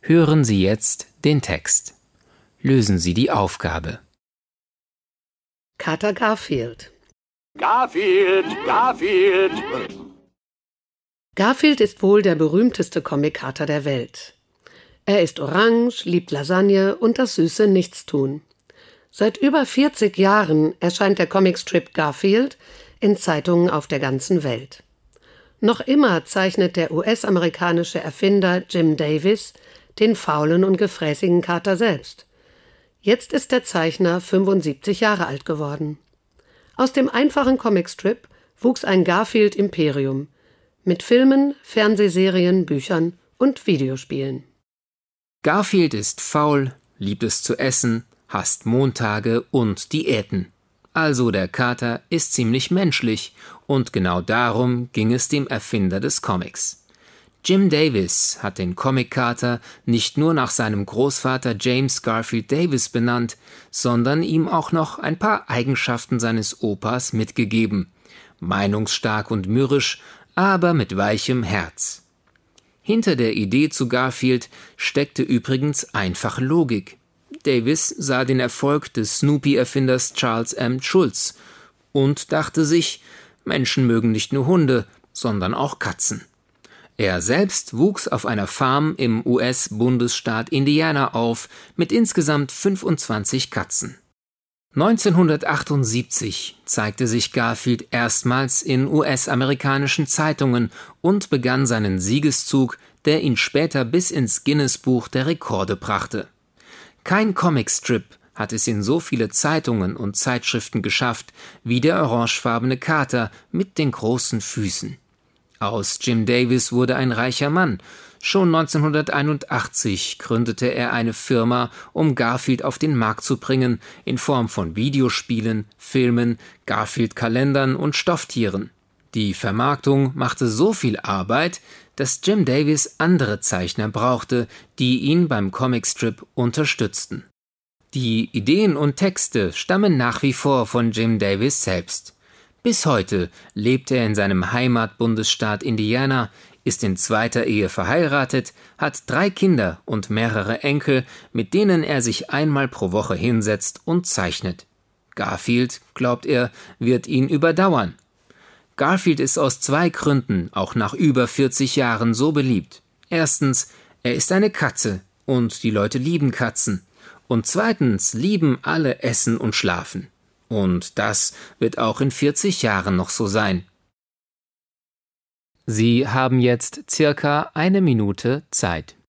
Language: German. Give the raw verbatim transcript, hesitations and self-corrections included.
Hören Sie jetzt den Text. Lösen Sie die Aufgabe. Kater Garfield. Garfield, Garfield. Garfield ist wohl der berühmteste Comic-Kater der Welt. Er ist orange, liebt Lasagne und das süße Nichtstun. Seit über vierzig Jahren erscheint der Comicstrip Garfield in Zeitungen auf der ganzen Welt. Noch immer zeichnet der U S-amerikanische Erfinder Jim Davis den faulen und gefräßigen Kater selbst. Jetzt ist der Zeichner fünfundsiebzig Jahre alt geworden. Aus dem einfachen Comicstrip wuchs ein Garfield-Imperium mit Filmen, Fernsehserien, Büchern und Videospielen. Garfield ist faul, liebt es zu essen, hasst Montage und Diäten. Also der Kater ist ziemlich menschlich und genau darum ging es dem Erfinder des Comics. Jim Davis hat den Comic-Kater nicht nur nach seinem Großvater James Garfield Davis benannt, sondern ihm auch noch ein paar Eigenschaften seines Opas mitgegeben. Meinungsstark und mürrisch, aber mit weichem Herz. Hinter der Idee zu Garfield steckte übrigens einfache Logik. Davis sah den Erfolg des Snoopy-Erfinders Charles M. Schulz und dachte sich, Menschen mögen nicht nur Hunde, sondern auch Katzen. Er selbst wuchs auf einer Farm im U S-Bundesstaat Indiana auf mit insgesamt fünfundzwanzig Katzen. neunzehnhundertachtundsiebzig zeigte sich Garfield erstmals in U S-amerikanischen Zeitungen und begann seinen Siegeszug, der ihn später bis ins Guinness-Buch der Rekorde brachte. Kein Comicstrip hat es in so viele Zeitungen und Zeitschriften geschafft wie der orangefarbene Kater mit den großen Füßen. Aus Jim Davis wurde ein reicher Mann. Schon neunzehnhunderteinundachtzig gründete er eine Firma, um Garfield auf den Markt zu bringen, in Form von Videospielen, Filmen, Garfield-Kalendern und Stofftieren. Die Vermarktung machte so viel Arbeit, dass Jim Davis andere Zeichner brauchte, die ihn beim Comicstrip unterstützten. Die Ideen und Texte stammen nach wie vor von Jim Davis selbst. Bis heute lebt er in seinem Heimatbundesstaat Indiana, ist in zweiter Ehe verheiratet, hat drei Kinder und mehrere Enkel, mit denen er sich einmal pro Woche hinsetzt und zeichnet. Garfield, glaubt er, wird ihn überdauern. Garfield ist aus zwei Gründen auch nach über vierzig Jahren so beliebt. Erstens, er ist eine Katze und die Leute lieben Katzen. Und zweitens lieben alle Essen und Schlafen. Und das wird auch in vierzig Jahren noch so sein. Sie haben jetzt circa eine Minute Zeit.